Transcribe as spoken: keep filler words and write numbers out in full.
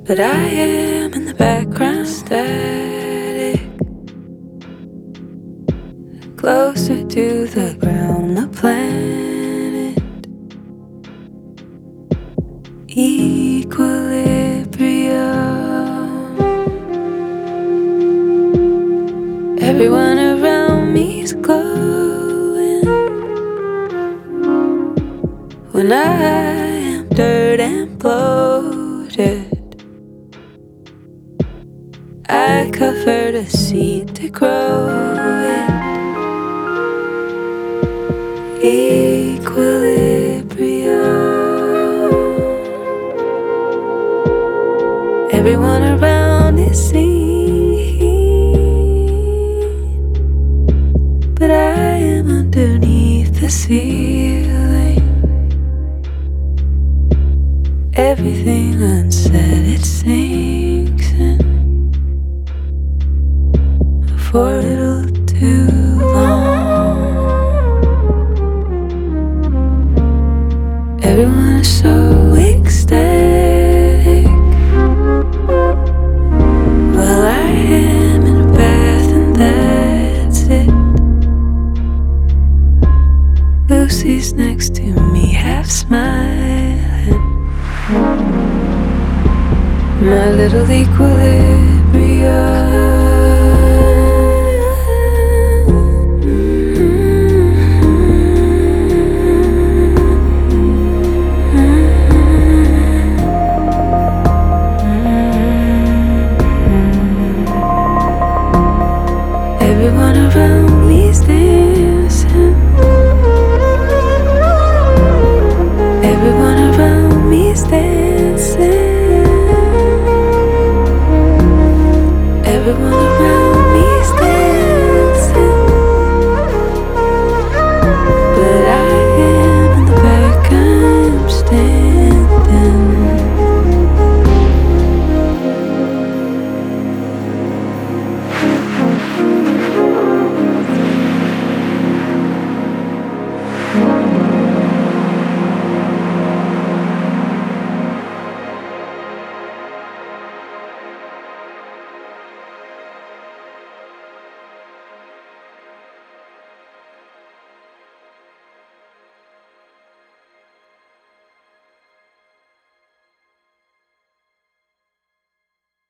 but I am in the background static, closer to the ground, the planet, equilibrium. Everyone around me's glowing when I am dirt and bloated. I covered a seed to grow it. Equilibrium. Everyone around is seen, but I am underneath the ceiling. Everything unsaid, it sinks in for a little too long. Everyone is so ecstatic while I am in a bath, and that's it. Lucy's next to me, half smiling. My little equilibrium.